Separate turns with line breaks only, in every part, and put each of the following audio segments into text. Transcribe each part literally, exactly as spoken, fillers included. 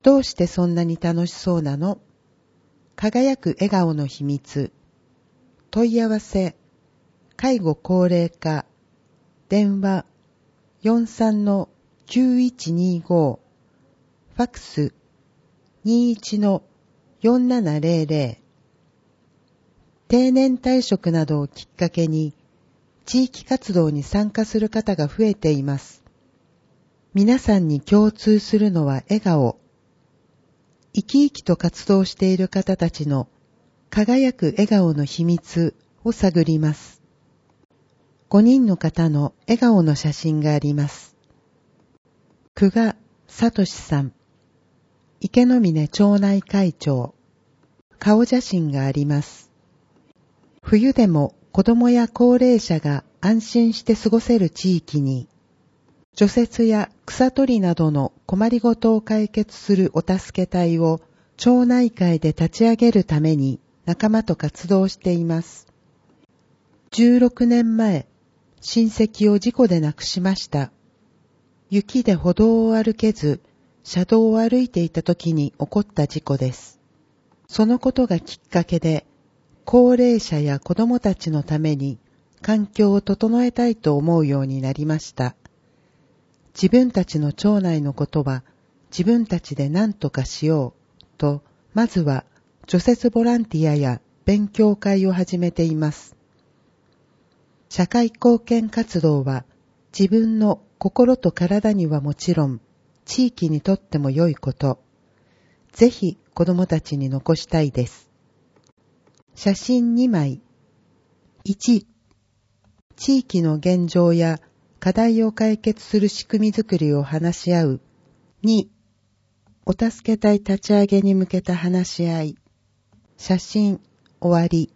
どうしてそんなに楽しそうなの？輝く笑顔の秘密。問い合わせ、介護高齢化、電話 よんさんのきゅういちにご、ファックス にいちのよんななぜろぜろ。定年退職などをきっかけに地域活動に参加する方が増えています。皆さんに共通するのは笑顔。生き生きと活動している方たちの輝く笑顔の秘密を探ります。ごにんの方の笑顔の写真があります。久我聡さん、池の峰町内会長。顔写真があります。冬でも子供や高齢者が安心して過ごせる地域に、除雪や草取りなどの困りごとを解決するお助け隊を町内会で立ち上げるために仲間と活動しています。じゅうろくねんまえ、親戚を事故で亡くしました。雪で歩道を歩けず、車道を歩いていた時に起こった事故です。そのことがきっかけで、高齢者や子供たちのために環境を整えたいと思うようになりました。自分たちの町内のことは自分たちで何とかしようと、まずは除雪ボランティアや勉強会を始めています。社会貢献活動は自分の心と体にはもちろん、地域にとっても良いこと。ぜひ子供たちに残したいです。写真にまい。いち、地域の現状や課題を解決する仕組みづくりを話し合う。に、お助け隊立ち上げに向けた話し合い。写真終わり。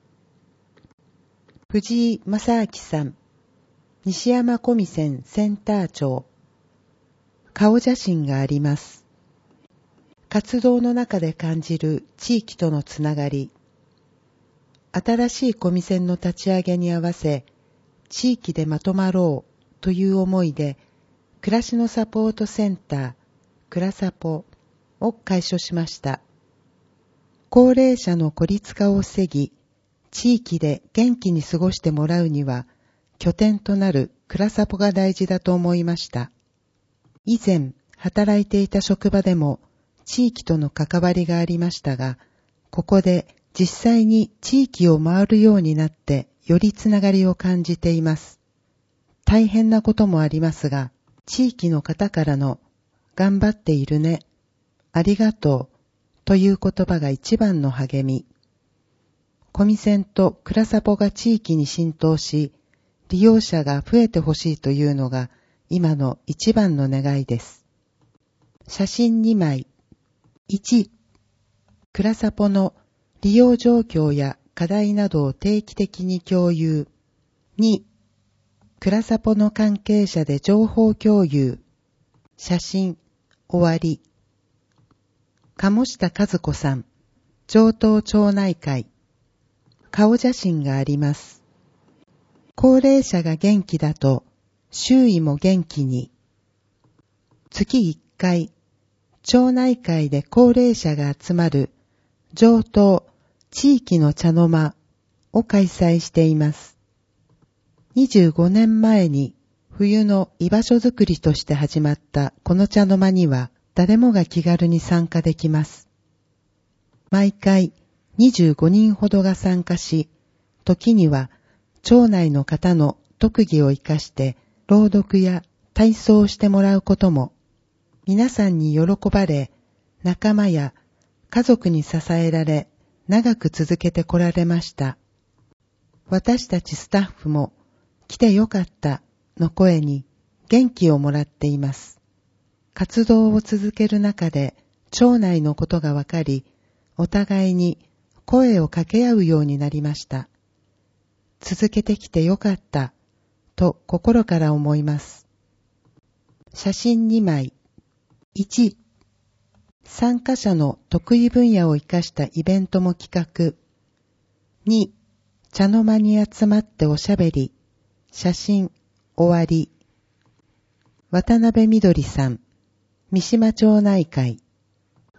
藤井正明さん、西山小見線センター長。顔写真があります。活動の中で感じる地域とのつながり。新しい小見線の立ち上げに合わせ、地域でまとまろうという思いで、暮らしのサポートセンター、くらサポを開所しました。高齢者の孤立化を防ぎ、地域で元気に過ごしてもらうには、拠点となるくらサポが大事だと思いました。以前、働いていた職場でも、地域との関わりがありましたが、ここで実際に地域を回るようになって、よりつながりを感じています。大変なこともありますが、地域の方からの頑張っているね、ありがとうという言葉が一番の励み。小見線とくらサポが地域に浸透し、利用者が増えてほしいというのが今の一番の願いです。写真にまい。いち、くらサポの利用状況や課題などを定期的に共有。に、くらサポの関係者で情報共有。写真終わり。鴨下和子さん、城東町内会。顔写真があります。高齢者が元気だと周囲も元気に。月いっかい、町内会で高齢者が集まる城東地域の茶の間を開催しています。にじゅうごねんまえに冬の居場所づくりとして始まったこの茶の間には誰もが気軽に参加できます。毎回にじゅうごにんほどが参加し、時には町内の方の特技を生かして朗読や体操をしてもらうことも、皆さんに喜ばれ、仲間や家族に支えられ、長く続けてこられました。私たちスタッフも来てよかったの声に元気をもらっています。活動を続ける中で町内のことがわかり、お互いに声を掛け合うようになりました。続けてきてよかったと心から思います。写真にまい。いち、参加者の得意分野を生かしたイベントも企画。に、茶の間に集まっておしゃべり。写真終わり。渡辺みどりさん、三島町内会。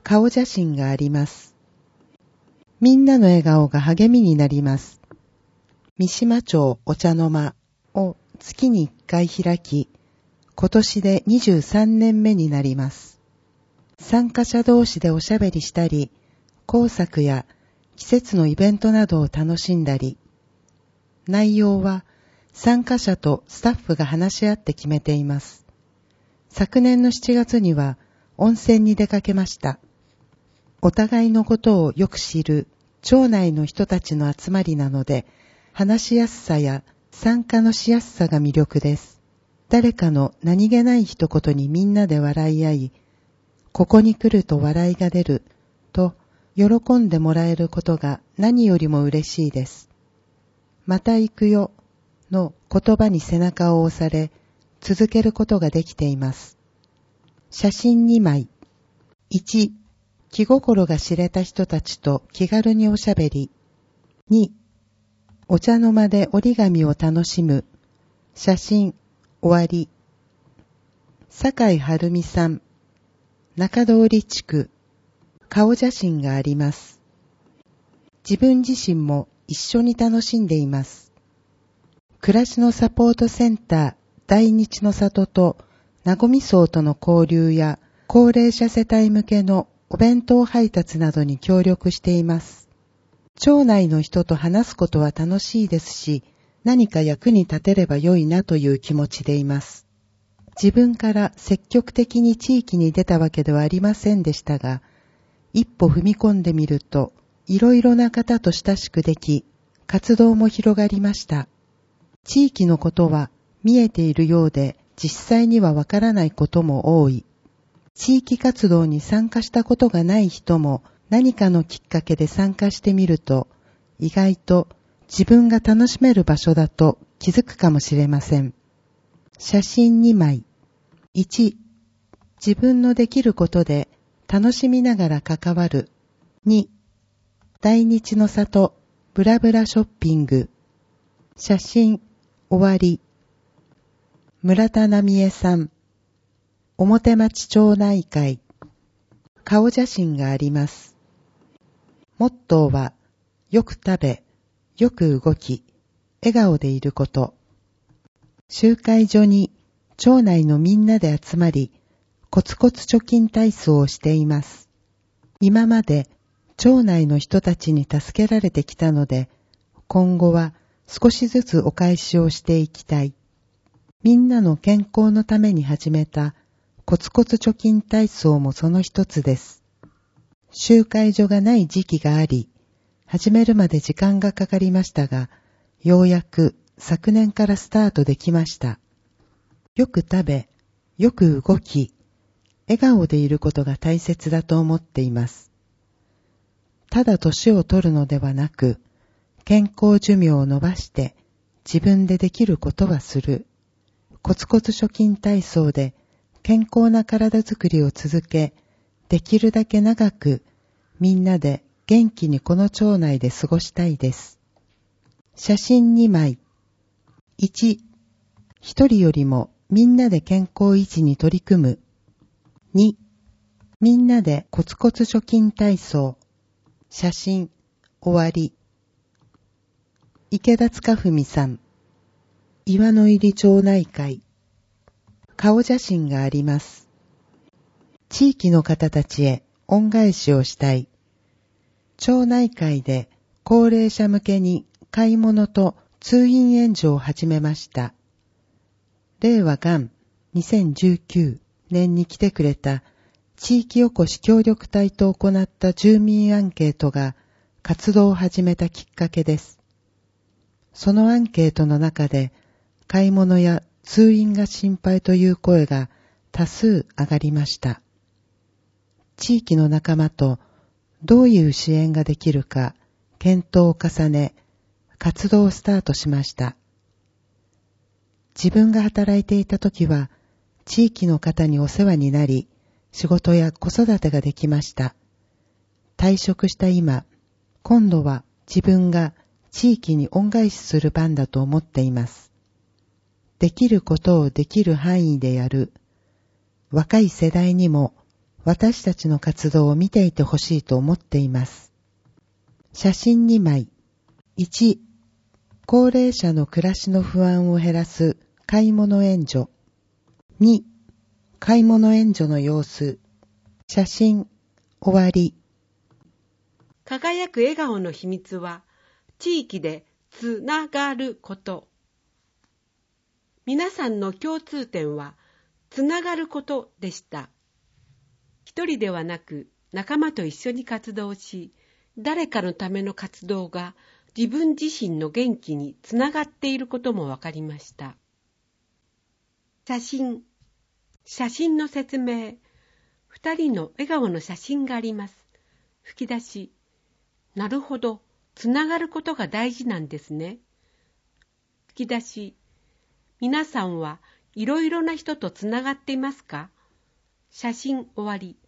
顔写真があります。みんなの笑顔が励みになります。三島町お茶の間を月にいっかい開き、今年でにじゅうさんねんめになります。参加者同士でおしゃべりしたり、工作や季節のイベントなどを楽しんだり、内容は参加者とスタッフが話し合って決めています。昨年のしちがつには温泉に出かけました。お互いのことをよく知る町内の人たちの集まりなので、話しやすさや参加のしやすさが魅力です。誰かの何気ない一言にみんなで笑い合い、ここに来ると笑いが出ると喜んでもらえることが何よりも嬉しいです。また行くよの言葉に背中を押され、続けることができています。写真にまい。いち、気心が知れた人たちと気軽におしゃべり。に、お茶の間で折り紙を楽しむ。写真、終わり。酒井晴美さん、中通り地区、顔写真があります。自分自身も一緒に楽しんでいます。暮らしのサポートセンター大日の里となごみ荘との交流や高齢者世帯向けのお弁当配達などに協力しています。町内の人と話すことは楽しいですし、何か役に立てれば良いなという気持ちでいます。自分から積極的に地域に出たわけではありませんでしたが、一歩踏み込んでみると、いろいろな方と親しくでき、活動も広がりました。地域のことは見えているようで、実際にはわからないことも多い。地域活動に参加したことがない人も何かのきっかけで参加してみると、意外と自分が楽しめる場所だと気づくかもしれません。写真にまい。いち、自分のできることで楽しみながら関わる。に、大日の里ブラブラショッピング。写真、終わり。村田奈美恵さん、表町町内会。顔写真があります。モットーは、よく食べ、よく動き、笑顔でいること。集会所に町内のみんなで集まり、コツコツ貯金体操をしています。今まで町内の人たちに助けられてきたので、今後は少しずつお返しをしていきたい。みんなの健康のために始めたコツコツ貯金体操もその一つです。集会所がない時期があり、始めるまで時間がかかりましたが、ようやく昨年からスタートできました。よく食べ、よく動き、笑顔でいることが大切だと思っています。ただ年を取るのではなく、健康寿命を伸ばして自分でできることはする。コツコツ貯金体操で健康な体づくりを続け、できるだけ長くみんなで元気にこの町内で過ごしたいです。写真にまい。いち、一人よりもみんなで健康維持に取り組む。に、みんなでコツコツ貯金体操。写真、終わり。池田塚文さん、岩の入町内会。顔写真があります。地域の方たちへ恩返しをしたい。町内会で高齢者向けに買い物と通院援助を始めました。令和元にせんじゅうきゅうねんに来てくれた地域おこし協力隊と行った住民アンケートが活動を始めたきっかけです。そのアンケートの中で買い物や通院が心配という声が多数上がりました。地域の仲間とどういう支援ができるか検討を重ね、活動をスタートしました。自分が働いていた時は地域の方にお世話になり、仕事や子育てができました。退職した今、今度は自分が地域に恩返しする番だと思っています。できることをできる範囲でやる。若い世代にも私たちの活動を見ていてほしいと思っています。写真にまい。いち、高齢者の暮らしの不安を減らす買い物援助。に、買い物援助の様子。写真、終わり。
輝く笑顔の秘密は、地域でつながること。皆さんの共通点は、つながることでした。一人ではなく、仲間と一緒に活動し、誰かのための活動が自分自身の元気につながっていることもわかりました。写真、写真の説明。二人の笑顔の写真があります。吹き出し。なるほど、つながることが大事なんですね。吹き出し。皆さんはいろいろな人とつながっていますか？写真終わり。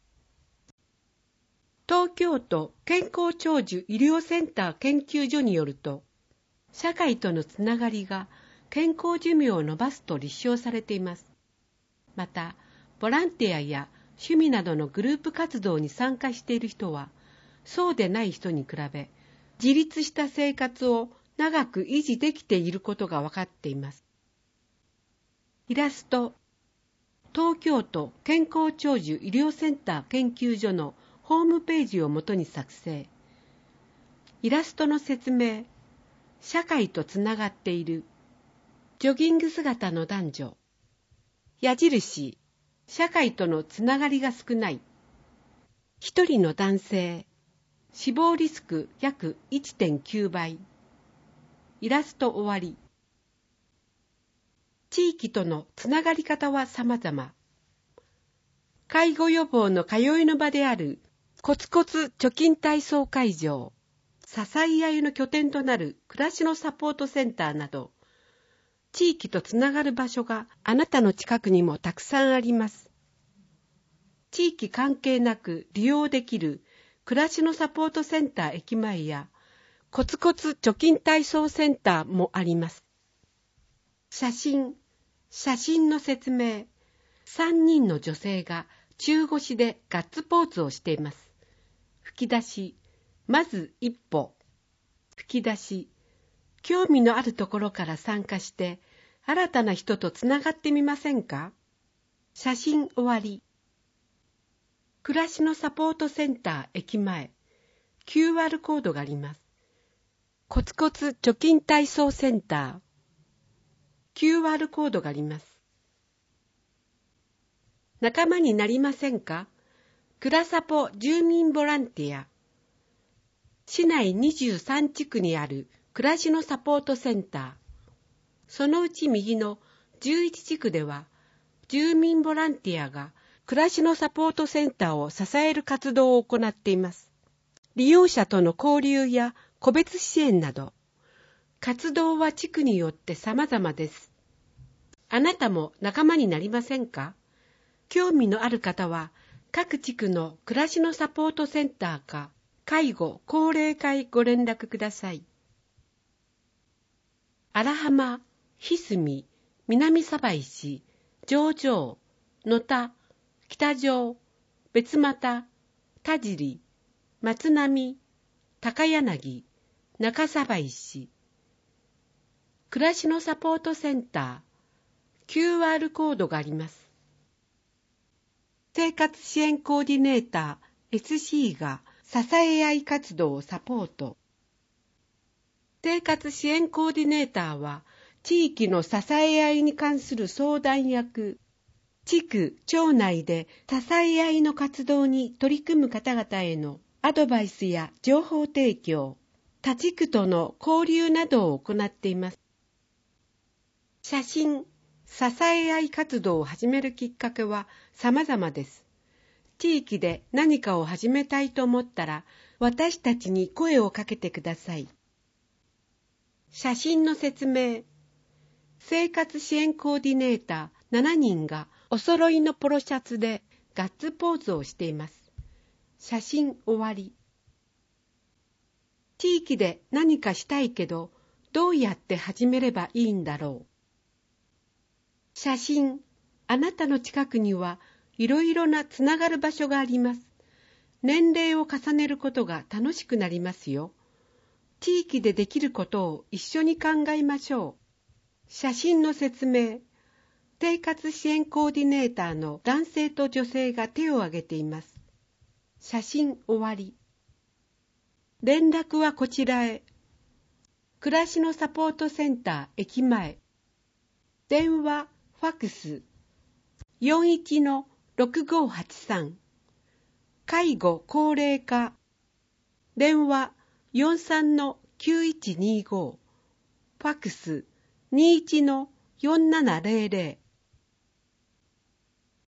東京都健康長寿医療センター研究所によると、社会とのつながりが健康寿命を延ばすと立証されています。また、ボランティアや趣味などのグループ活動に参加している人は、そうでない人に比べ、自立した生活を長く維持できていることが分かっています。イラスト、東京都健康長寿医療センター研究所のホームページをもとに作成。イラストの説明、社会とつながっている。ジョギング姿の男女。矢印、社会とのつながりが少ない。一人の男性、死亡リスク約 いってんきゅうばい。イラスト終わり。地域とのつながり方は様々。介護予防の通いの場であるコツコツ貯金体操会場、支え合いの拠点となる暮らしのサポートセンターなど、地域とつながる場所があなたの近くにもたくさんあります。地域関係なく利用できる暮らしのサポートセンター駅前やコツコツ貯金体操センターもあります。写真、写真の説明。さんにんの女性が中腰でガッツポーズをしています。吹き出し、まず一歩。吹き出し、興味のあるところから参加して、新たな人とつながってみませんか？写真終わり。暮らしのサポートセンター駅前、キューアール コードがあります。コツコツ貯金体操センター、キューアール コードがあります。仲間になりませんか？くらさぽ住民ボランティア。市内にじゅうさんちくにある暮らしのサポートセンター。そのうち右のじゅういちちくでは、住民ボランティアが暮らしのサポートセンターを支える活動を行っています。利用者との交流や個別支援など、活動は地区によって様々です。あなたも仲間になりませんか？興味のある方は、各地区の暮らしのサポートセンターか、介護・高齢課へご連絡ください。荒浜、ひすみ、南鯖石、上条、野田、北条、別又、田尻、松並、高柳、中鯖石。暮らしのサポートセンター、キューアール コードがあります。生活支援コーディネーター エスシー が支え合い活動をサポート。生活支援コーディネーターは地域の支え合いに関する相談役、地区、町内で支え合いの活動に取り組む方々へのアドバイスや情報提供、他地区との交流などを行っています。写真、支え合い活動を始めるきっかけは様々です。地域で何かを始めたいと思ったら、私たちに声をかけてください。写真の説明。生活支援コーディネーターしちにんがお揃いのポロシャツでガッツポーズをしています。写真終わり。地域で何かしたいけど、どうやって始めればいいんだろう。写真、あなたの近くにはいろいろなつながる場所があります。年齢を重ねることが楽しくなりますよ。地域でできることを一緒に考えましょう。写真の説明。生活支援コーディネーターの男性と女性が手を挙げています。写真終わり。連絡はこちらへ。暮らしのサポートセンター駅前。電話、ファクス。よんいちのろくごはちさん。介護高齢化。電話よんさんのきゅういちにご。ファクスにいちのよんななぜろぜろ。